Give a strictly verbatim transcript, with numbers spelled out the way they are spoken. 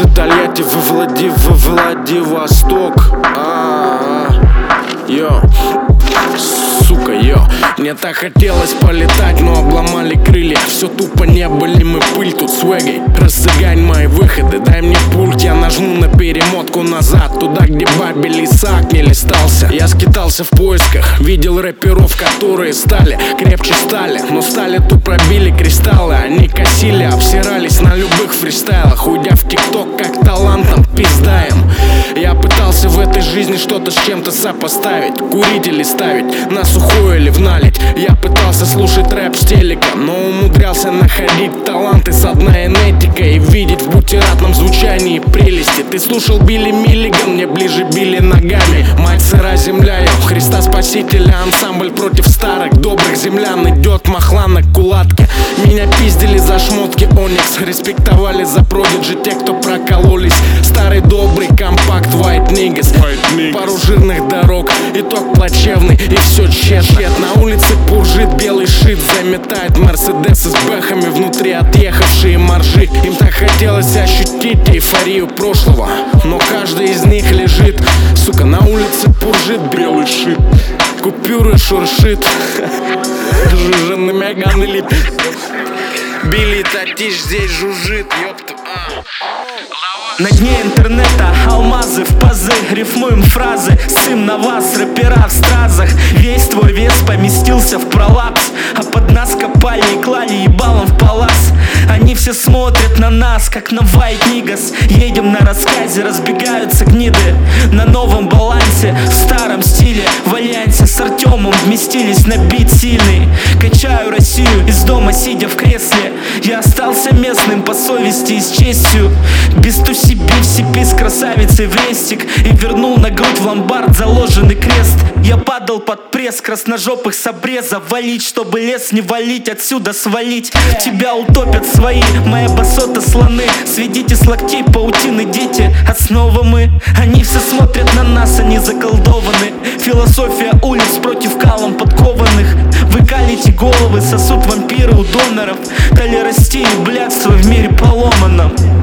Ты Тольятти, вы Влади, вы Владивосток. А-а-а. Йо, сука, йо. Мне так хотелось полетать, но обломали крылья. Все тупо не были мы пыль тут свэгой. Расцыгань мои выходы, дай мне пульт. Я нажму на перемотку назад, туда, где бабель Исаак не листался. Я скитался в поисках, видел рэперов, которые стали крепче стали, но стали тут пробили кристаллы. Они косили, обсирались на любых фристайлах, уйдя в тикток как талантом пиздаем. Я пытался в этой жизни что-то с чем-то сопоставить, курить или ставить на сухое или в налить. Я пытался слушать рэп с телека, но умудрялся находить таланты с одной энетикой и видеть в бутератном звучании прелести. Ты слушал Билли Миллиган, мне ближе били ногами. Мать сыра земля, я Христа Спасителя. Ансамбль против старых добрых землян. Идет махла на кулатке. Меня пиздили за шмотки Оникс, респектовали за продиджи те, кто прокололись. Старый добрый компакт White Niggas, пару жирных дорог, итог плачевный и все тщетно. На улице пуржит белый шит, заметает мерседесы с бэхами внутри отъехавшие моржи. Им так хотелось ощутить эйфорию прошлого, но каждый из них лежит, сука, на улице пуржит белый шит. Купюры шуршит, жужженый Меган или Билли Татиш здесь жужжит, ёпту. На дне интернета алмазы в пазы, рифмуем фразы, сын на вас, рэпера в стразах. Весь твой вес поместился в пролапс, а под нас копали и клали ебалом в палас. Они все смотрят на нас, как на White Niggas. Едем на рассказе, разбегаются гниды. На новом балансе, в старом стиле, в альянсе с Артемом вместились на бит сильный. Качаю Россию из дома, сидя в кресле. Я остался местным по совести и с честью. Без туси бив сипи с красавицей в рестик и вернул на грудь в ломбард заложенный крест. Я падал под пресс красножопых с обреза. Валить, чтобы лес не валить, отсюда свалить. Тебя утопят свои, моя басота слоны. Сведите с локтей паутины, дети, основа мы. Они все смотрят на нас, они заколдованы. Философия улиц против калом подкованных. Вы калите головы, сосут вампиры у доноров. Толерастию, блядство в мире поломанном.